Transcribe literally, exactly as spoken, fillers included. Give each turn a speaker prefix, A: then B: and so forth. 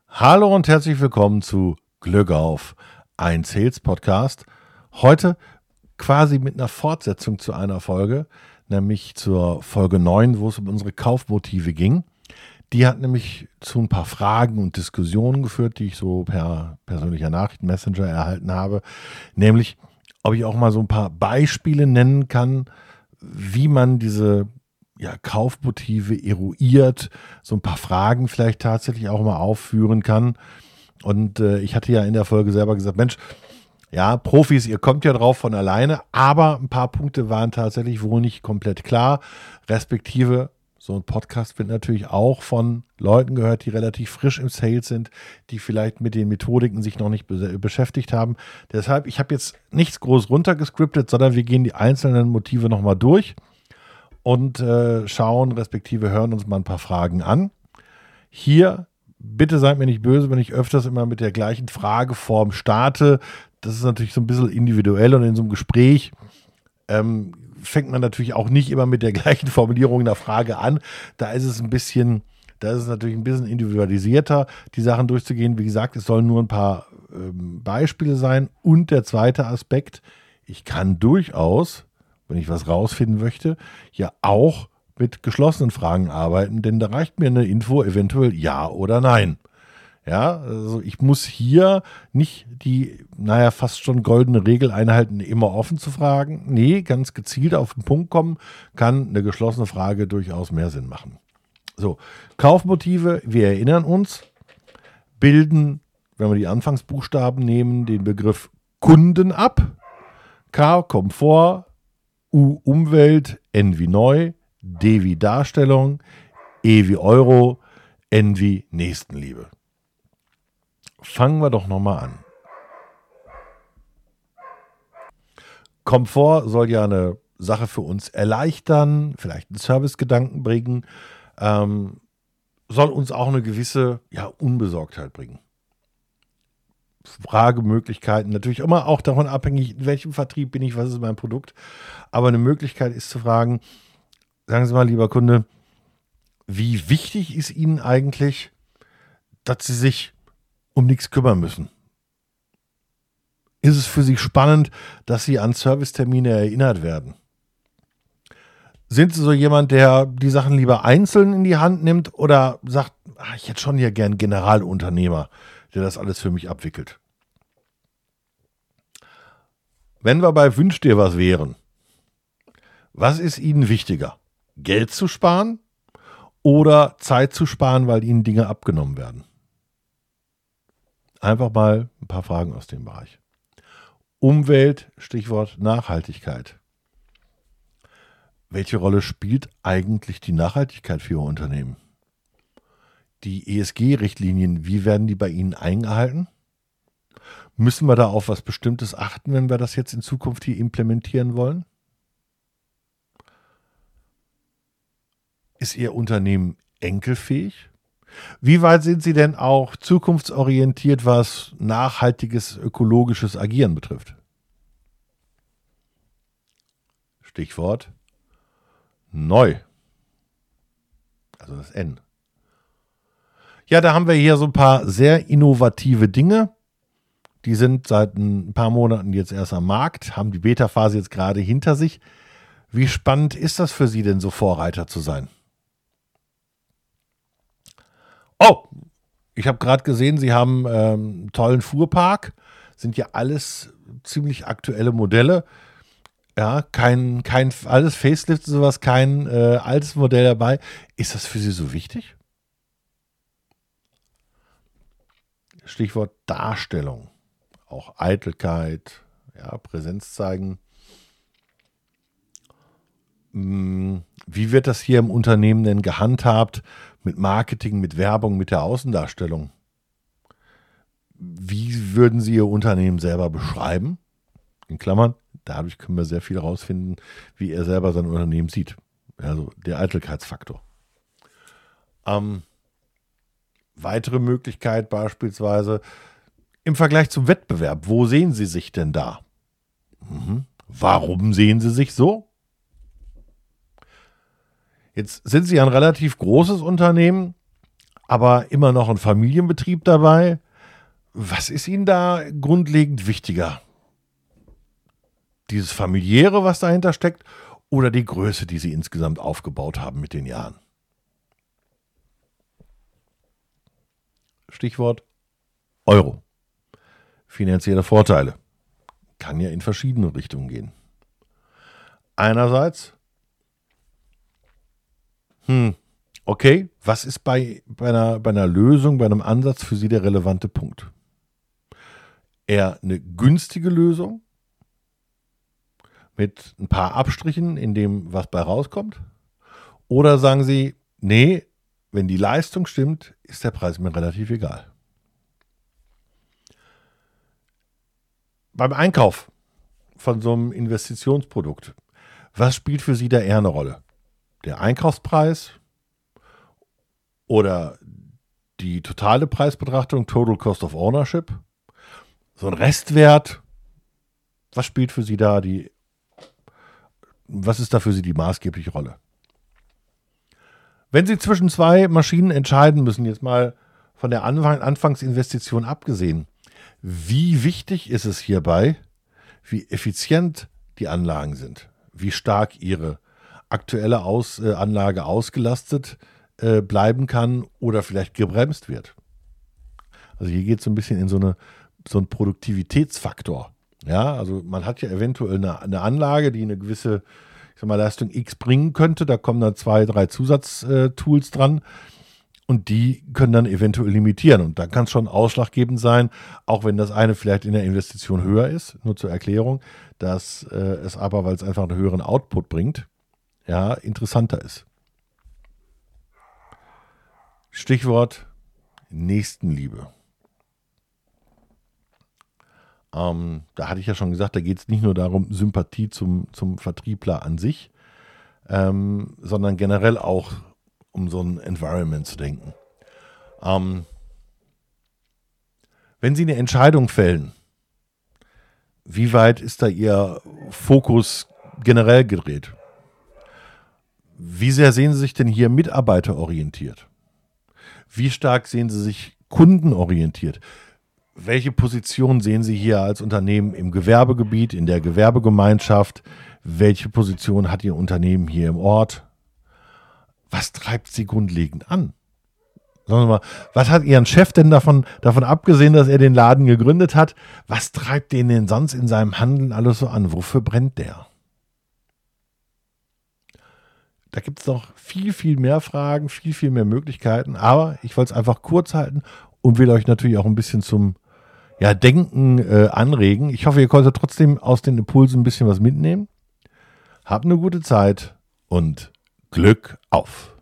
A: Hallo und herzlich willkommen zu Glück auf, ein Sales-Podcast. Heute quasi mit einer Fortsetzung zu einer Folge, nämlich zur Folge neun, wo es um unsere Kaufmotive ging. Die hat nämlich zu ein paar Fragen und Diskussionen geführt, die ich so per persönlicher Nachrichtenmessenger erhalten habe. Nämlich, ob ich auch mal so ein paar Beispiele nennen kann, wie man diese ja, Kaufmotive eruiert, so ein paar Fragen vielleicht tatsächlich auch mal aufführen kann. Und äh, ich hatte ja in der Folge selber gesagt, Mensch, ja, Profis, ihr kommt ja drauf von alleine, aber ein paar Punkte waren tatsächlich wohl nicht komplett klar, respektive so ein Podcast wird natürlich auch von Leuten gehört, die relativ frisch im Sales sind, die vielleicht mit den Methodiken sich noch nicht be- beschäftigt haben. Deshalb, ich habe jetzt nichts groß runtergescriptet, sondern wir gehen die einzelnen Motive nochmal durch und äh, schauen, respektive hören uns mal ein paar Fragen an. Hier, bitte seid mir nicht böse, wenn ich öfters immer mit der gleichen Frageform starte. Das ist natürlich so ein bisschen individuell und in so einem Gespräch ähm, fängt man natürlich auch nicht immer mit der gleichen Formulierung einer Frage an. Da ist es ein bisschen, da ist es natürlich ein bisschen individualisierter, die Sachen durchzugehen. Wie gesagt, es sollen nur ein paar ähm, Beispiele sein. Und der zweite Aspekt, ich kann durchaus, wenn ich was rausfinden möchte, ja auch mit geschlossenen Fragen arbeiten, denn da reicht mir eine Info eventuell ja oder nein. Ja, also ich muss hier nicht die, naja, fast schon goldene Regel einhalten, immer offen zu fragen. Nee, ganz gezielt auf den Punkt kommen, kann eine geschlossene Frage durchaus mehr Sinn machen. So, Kaufmotive, wir erinnern uns, bilden, wenn wir die Anfangsbuchstaben nehmen, den Begriff Kunden ab. K, Komfort, U, Umwelt, N wie neu, D wie Darstellung, E wie Euro, N wie Nächstenliebe. Fangen wir doch nochmal an. Komfort soll ja eine Sache für uns erleichtern, vielleicht einen Servicegedanken bringen, ähm, soll uns auch eine gewisse ja, Unbesorgtheit bringen. Fragemöglichkeiten, natürlich immer auch davon abhängig, in welchem Vertrieb bin ich, was ist mein Produkt. Aber eine Möglichkeit ist zu fragen, sagen Sie mal, lieber Kunde, wie wichtig ist Ihnen eigentlich, dass Sie sich um nichts kümmern müssen? Ist es für Sie spannend, dass Sie an Servicetermine erinnert werden? Sind Sie so jemand, der die Sachen lieber einzeln in die Hand nimmt oder sagt, ach, ich hätte schon hier gern einen Generalunternehmer, der das alles für mich abwickelt? Wenn wir bei Wünsch dir was wären, was ist Ihnen wichtiger? Geld zu sparen oder Zeit zu sparen, weil Ihnen Dinge abgenommen werden? Einfach mal ein paar Fragen aus dem Bereich. Umwelt, Stichwort Nachhaltigkeit. Welche Rolle spielt eigentlich die Nachhaltigkeit für Ihr Unternehmen? Die E S G-Richtlinien, wie werden die bei Ihnen eingehalten? Müssen wir da auf was Bestimmtes achten, wenn wir das jetzt in Zukunft hier implementieren wollen? Ist Ihr Unternehmen enkelfähig? Wie weit sind Sie denn auch zukunftsorientiert, was nachhaltiges, ökologisches Agieren betrifft? Stichwort neu. Also das N. Ja, da haben wir hier so ein paar sehr innovative Dinge. Die sind seit ein paar Monaten jetzt erst am Markt, haben die Beta-Phase jetzt gerade hinter sich. Wie spannend ist das für Sie denn, so Vorreiter zu sein? Oh, ich habe gerade gesehen, Sie haben ähm, einen tollen Fuhrpark. Sind ja alles ziemlich aktuelle Modelle. Ja, kein, kein alles Facelift, sowas, kein äh, altes Modell dabei. Ist das für Sie so wichtig? Stichwort Darstellung. Auch Eitelkeit, ja, Präsenz zeigen. Wie wird das hier im Unternehmen denn gehandhabt mit Marketing, mit Werbung, mit der Außendarstellung? Wie würden Sie Ihr Unternehmen selber beschreiben? In Klammern, dadurch können wir sehr viel herausfinden, wie er selber sein Unternehmen sieht. Also der Eitelkeitsfaktor. Ähm, weitere Möglichkeit beispielsweise im Vergleich zum Wettbewerb. Wo sehen Sie sich denn da? Mhm. Warum sehen Sie sich so? Jetzt sind Sie ein relativ großes Unternehmen, aber immer noch ein Familienbetrieb dabei. Was ist Ihnen da grundlegend wichtiger? Dieses Familiäre, was dahinter steckt, oder die Größe, die Sie insgesamt aufgebaut haben mit den Jahren? Stichwort Euro. Finanzielle Vorteile. Kann ja in verschiedene Richtungen gehen. Einerseits, hm, okay, was ist bei, bei, einer, bei einer Lösung, bei einem Ansatz für Sie der relevante Punkt? Eher eine günstige Lösung mit ein paar Abstrichen in dem, was bei rauskommt? Oder sagen Sie, nee, wenn die Leistung stimmt, ist der Preis mir relativ egal? Beim Einkauf von so einem Investitionsprodukt, was spielt für Sie da eher eine Rolle? Der Einkaufspreis oder die totale Preisbetrachtung, Total Cost of Ownership? So ein Restwert, was spielt für Sie da die, was ist da für Sie die maßgebliche Rolle? Wenn Sie zwischen zwei Maschinen entscheiden müssen, jetzt mal von der Anfang, Anfangsinvestition abgesehen, wie wichtig ist es hierbei, wie effizient die Anlagen sind, wie stark Ihre aktuelle Aus, äh, Anlage ausgelastet äh, bleiben kann oder vielleicht gebremst wird? Also hier geht es so ein bisschen in so, eine, so einen Produktivitätsfaktor. Ja, also man hat ja eventuell eine, eine Anlage, die eine gewisse, ich sag mal, Leistung X bringen könnte. Da kommen dann zwei, drei Zusatztools dran und die können dann eventuell limitieren. Und dann kann es schon ausschlaggebend sein, auch wenn das eine vielleicht in der Investition höher ist, nur zur Erklärung, dass äh, es aber, weil es einfach einen höheren Output bringt, ja, interessanter ist. Stichwort Nächstenliebe. Ähm, da hatte ich ja schon gesagt, da geht es nicht nur darum, Sympathie zum, zum Vertriebler an sich, ähm, sondern generell auch um so ein Environment zu denken. Ähm, wenn Sie eine Entscheidung fällen, wie weit ist da Ihr Fokus generell gedreht? Wie sehr sehen Sie sich denn hier mitarbeiterorientiert? Wie stark sehen Sie sich kundenorientiert? Welche Position sehen Sie hier als Unternehmen im Gewerbegebiet, in der Gewerbegemeinschaft? Welche Position hat Ihr Unternehmen hier im Ort? Was treibt Sie grundlegend an? Sagen Sie mal, was hat Ihren Chef denn davon, davon abgesehen, dass er den Laden gegründet hat? Was treibt den denn sonst in seinem Handeln alles so an? Wofür brennt der? Da gibt es noch viel, viel mehr Fragen, viel, viel mehr Möglichkeiten. Aber ich wollte es einfach kurz halten und will euch natürlich auch ein bisschen zum ja, Denken äh, anregen. Ich hoffe, ihr konntet trotzdem aus den Impulsen ein bisschen was mitnehmen. Habt eine gute Zeit und Glück auf!